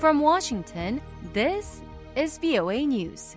From Washington, this is VOA News.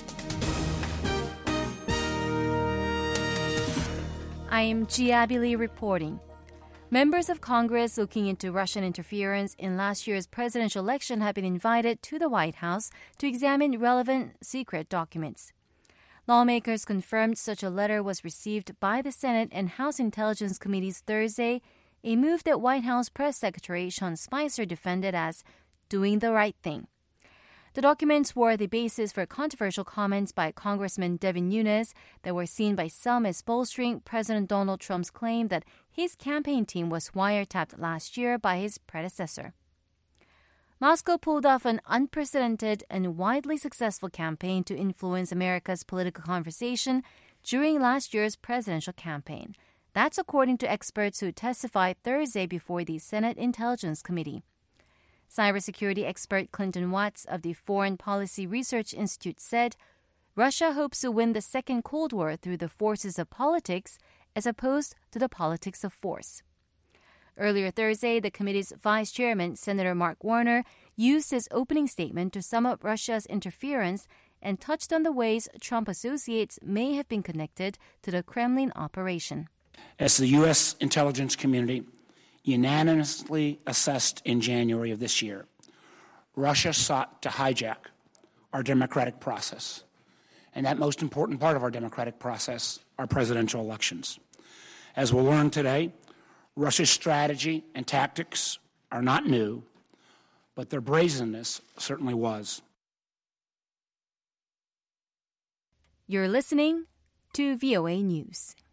I am Gia Lee reporting. Members of Congress looking into Russian interference in last year's presidential election have been invited to the White House to examine relevant secret documents. Lawmakers confirmed such a letter was received by the Senate and House Intelligence Committees Thursday, a move that White House Press Secretary Sean Spicer defended as doing the right thing. The documents were the basis for controversial comments by Congressman Devin Nunes that were seen by some as bolstering President Donald Trump's claim that his campaign team was wiretapped last year by his predecessor. Moscow pulled off an unprecedented and widely successful campaign to influence America's political conversation during last year's presidential campaign. That's according to experts who testified Thursday before the Senate Intelligence Committee. Cybersecurity expert Clinton Watts of the Foreign Policy Research Institute said, Russia hopes to win the second Cold War through the forces of politics as opposed to the politics of force. Earlier Thursday, the committee's vice chairman, Senator Mark Warner, used his opening statement to sum up Russia's interference and touched on the ways Trump associates may have been connected to the Kremlin operation. As the U.S. intelligence community unanimously assessed in January of this year, Russia sought to hijack our democratic process, and that most important part of our democratic process, our presidential elections. As we'll learn today, Russia's strategy and tactics are not new, but their brazenness certainly was. You're listening to VOA News.